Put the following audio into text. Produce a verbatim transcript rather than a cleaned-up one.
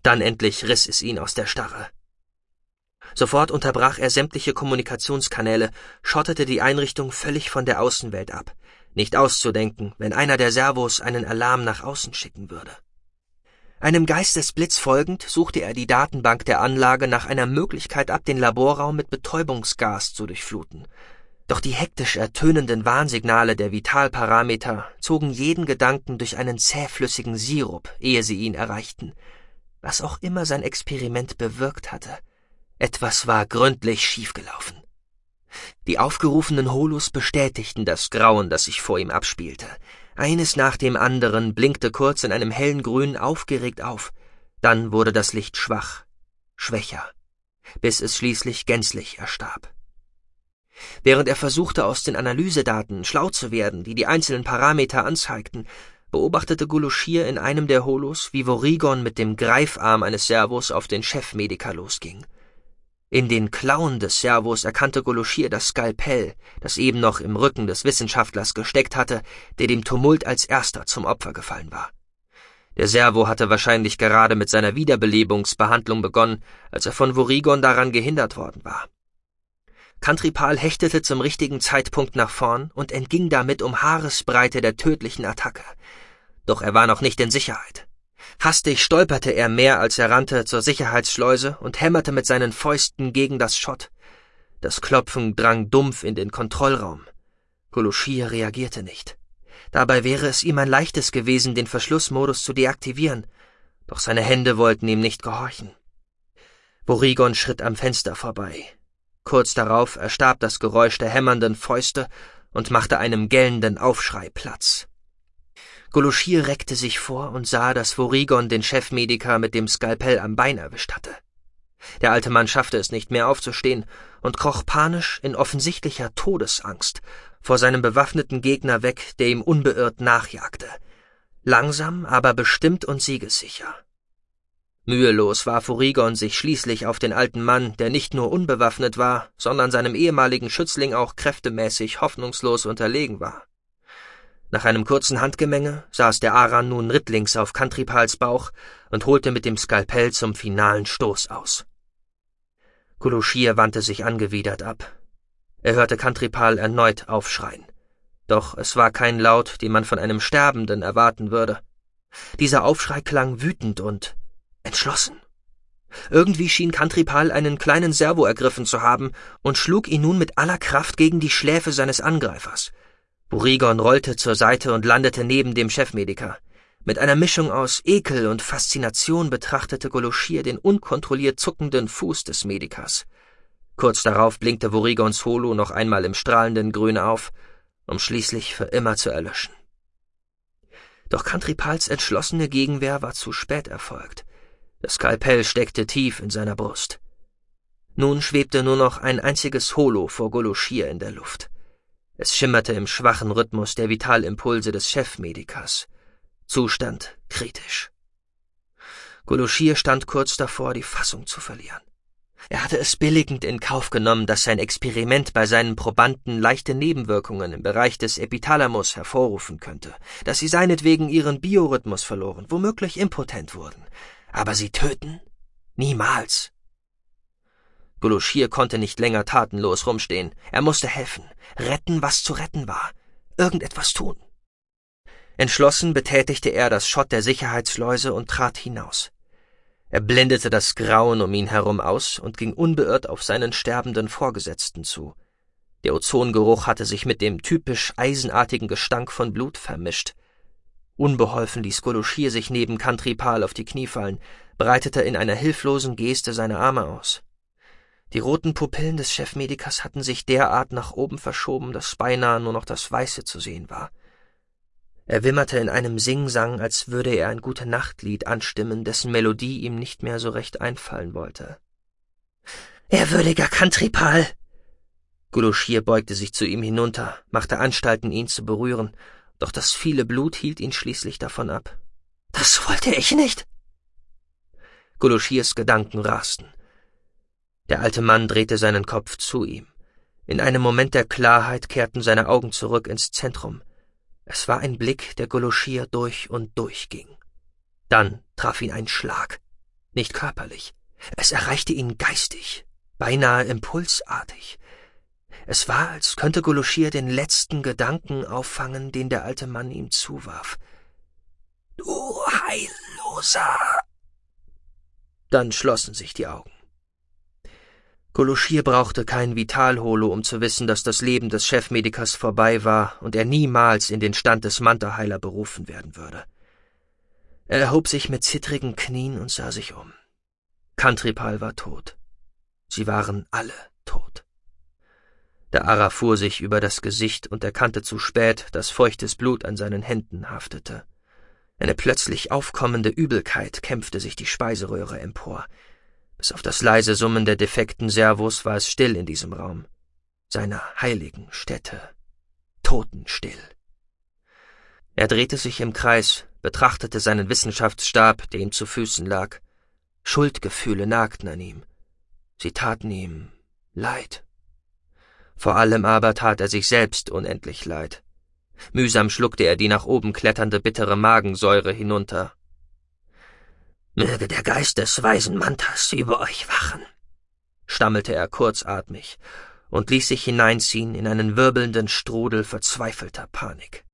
Dann endlich riss es ihn aus der Starre. Sofort unterbrach er sämtliche Kommunikationskanäle, schottete die Einrichtung völlig von der Außenwelt ab. Nicht auszudenken, wenn einer der Servos einen Alarm nach außen schicken würde. Einem Geistesblitz folgend suchte er die Datenbank der Anlage nach einer Möglichkeit ab, den Laborraum mit Betäubungsgas zu durchfluten. Doch die hektisch ertönenden Warnsignale der Vitalparameter zogen jeden Gedanken durch einen zähflüssigen Sirup, ehe sie ihn erreichten. Was auch immer sein Experiment bewirkt hatte, etwas war gründlich schiefgelaufen. Die aufgerufenen Holos bestätigten das Grauen, das sich vor ihm abspielte. Eines nach dem anderen blinkte kurz in einem hellen Grün aufgeregt auf. Dann wurde das Licht schwach, schwächer, bis es schließlich gänzlich erstarb. Während er versuchte, aus den Analysedaten schlau zu werden, die die einzelnen Parameter anzeigten, beobachtete Gulushir in einem der Holos, wie Vorigon mit dem Greifarm eines Servos auf den Chefmediker losging. In den Klauen des Servos erkannte Gulushir das Skalpell, das eben noch im Rücken des Wissenschaftlers gesteckt hatte, der dem Tumult als erster zum Opfer gefallen war. Der Servo hatte wahrscheinlich gerade mit seiner Wiederbelebungsbehandlung begonnen, als er von Vorigon daran gehindert worden war. Kantripal hechtete zum richtigen Zeitpunkt nach vorn und entging damit um Haaresbreite der tödlichen Attacke. Doch er war noch nicht in Sicherheit. Hastig stolperte er mehr, als er rannte, zur Sicherheitsschleuse und hämmerte mit seinen Fäusten gegen das Schott. Das Klopfen drang dumpf in den Kontrollraum. Gulushir reagierte nicht. Dabei wäre es ihm ein leichtes gewesen, den Verschlussmodus zu deaktivieren, doch seine Hände wollten ihm nicht gehorchen. Vorigon schritt am Fenster vorbei. Kurz darauf erstarb das Geräusch der hämmernden Fäuste und machte einem gellenden Aufschrei Platz. Gulushir reckte sich vor und sah, dass Vorigon den Chefmediker mit dem Skalpell am Bein erwischt hatte. Der alte Mann schaffte es nicht mehr aufzustehen und kroch panisch in offensichtlicher Todesangst vor seinem bewaffneten Gegner weg, der ihm unbeirrt nachjagte. Langsam, aber bestimmt und siegessicher. Mühelos warf Vorigon sich schließlich auf den alten Mann, der nicht nur unbewaffnet war, sondern seinem ehemaligen Schützling auch kräftemäßig hoffnungslos unterlegen war. Nach einem kurzen Handgemenge saß der Aran nun rittlings auf Kantripals Bauch und holte mit dem Skalpell zum finalen Stoß aus. Gulushir wandte sich angewidert ab. Er hörte Kantripal erneut aufschreien. Doch es war kein Laut, den man von einem Sterbenden erwarten würde. Dieser Aufschrei klang wütend und entschlossen. Irgendwie schien Kantripal einen kleinen Servo ergriffen zu haben und schlug ihn nun mit aller Kraft gegen die Schläfe seines Angreifers. Vorigon rollte zur Seite und landete neben dem Chefmediker. Mit einer Mischung aus Ekel und Faszination betrachtete Gulushir den unkontrolliert zuckenden Fuß des Medikers. Kurz darauf blinkte Vorigons Holo noch einmal im strahlenden Grün auf, um schließlich für immer zu erlöschen. Doch Kantripals entschlossene Gegenwehr war zu spät erfolgt. Das Skalpell steckte tief in seiner Brust. Nun schwebte nur noch ein einziges Holo vor Gulushir in der Luft. Es schimmerte im schwachen Rhythmus der Vitalimpulse des Chefmedikers. Zustand kritisch. Gulushir stand kurz davor, die Fassung zu verlieren. Er hatte es billigend in Kauf genommen, dass sein Experiment bei seinen Probanden leichte Nebenwirkungen im Bereich des Epithalamus hervorrufen könnte, dass sie seinetwegen ihren Biorhythmus verloren, womöglich impotent wurden. Aber sie töten? Niemals. Gulushir konnte nicht länger tatenlos rumstehen. Er musste helfen, retten, was zu retten war, irgendetwas tun. Entschlossen betätigte er das Schott der Sicherheitsschleuse und trat hinaus. Er blendete das Grauen um ihn herum aus und ging unbeirrt auf seinen sterbenden Vorgesetzten zu. Der Ozongeruch hatte sich mit dem typisch eisenartigen Gestank von Blut vermischt. Unbeholfen ließ Gulushir sich neben Kantripal auf die Knie fallen, breitete in einer hilflosen Geste seine Arme aus. Die roten Pupillen des Chefmedikers hatten sich derart nach oben verschoben, dass beinahe nur noch das Weiße zu sehen war. Er wimmerte in einem Singsang, als würde er ein Gute-Nacht-Lied anstimmen, dessen Melodie ihm nicht mehr so recht einfallen wollte. »Ehrwürdiger Kantripal!« Gulushir beugte sich zu ihm hinunter, machte Anstalten, ihn zu berühren, doch das viele Blut hielt ihn schließlich davon ab. »Das wollte ich nicht!« Gulushirs Gedanken rasten. Der alte Mann drehte seinen Kopf zu ihm. In einem Moment der Klarheit kehrten seine Augen zurück ins Zentrum. Es war ein Blick, der Gulushir durch und durch ging. Dann traf ihn ein Schlag. nicht körperlich. Es erreichte ihn geistig, beinahe impulsartig. Es war, als könnte Goloschir den letzten Gedanken auffangen, den der alte Mann ihm zuwarf. »Du Heilloser!« Dann schlossen sich die Augen. Goloschir brauchte kein Vitalholo, um zu wissen, dass das Leben des Chefmedikers vorbei war und er niemals in den Stand des Mantaheiler berufen werden würde. Er erhob sich mit zittrigen Knien und sah sich um. Kantripal war tot. Sie waren alle tot. Der Ara fuhr sich über das Gesicht und erkannte zu spät, dass feuchtes Blut an seinen Händen haftete. Eine plötzlich aufkommende Übelkeit kämpfte sich die Speiseröhre empor. Bis auf das leise Summen der defekten Servos war es still in diesem Raum, seiner heiligen Stätte, totenstill. Er drehte sich im Kreis, betrachtete seinen Wissenschaftsstab, der ihm zu Füßen lag. Schuldgefühle nagten an ihm. Sie taten ihm leid. Vor allem aber tat er sich selbst unendlich leid. Mühsam schluckte er die nach oben kletternde bittere Magensäure hinunter. »Möge der Geist des weisen Mantas über euch wachen«, stammelte er kurzatmig und ließ sich hineinziehen in einen wirbelnden Strudel verzweifelter Panik.